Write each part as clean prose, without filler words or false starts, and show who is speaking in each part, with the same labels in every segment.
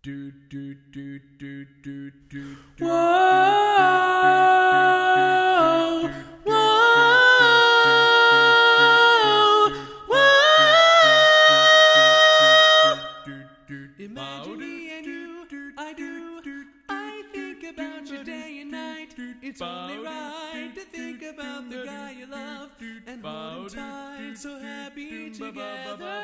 Speaker 1: Imagine me and you, I do. I think about you day and night. It's only right to think about the guy you love and hold him tight, so happy together.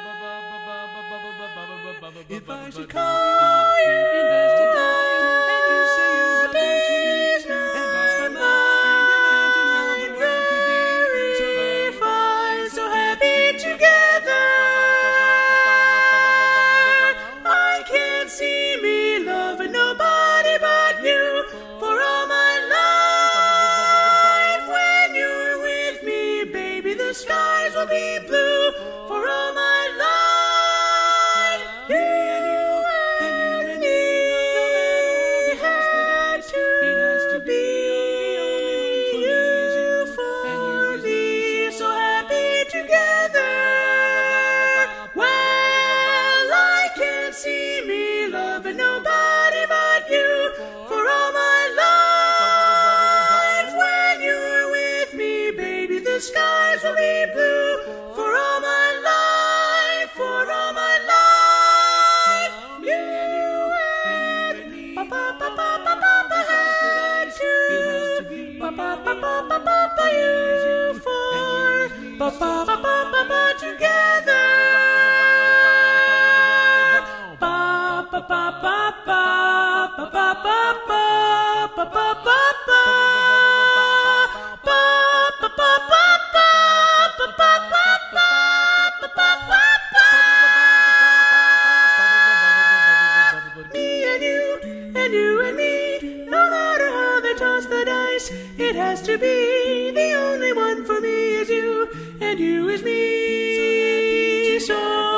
Speaker 1: If I should call you and ask to die, and you say you love me, and my mind, imagine how the world could be so very fine, so happy together. I can't see me loving nobody but you for all my life. When you're with me, baby, the skies will be blue for all my life. You and me had to be you for me, so happy together. Well, I can't see me loving nobody but you for all my life. When you're with me, baby, the skies will be blue for all my life, for all my life. You and me, Papa had to be you for together. Me and you and me, no matter how they toss the dice, it has to be the only one for me is you, and you is me. So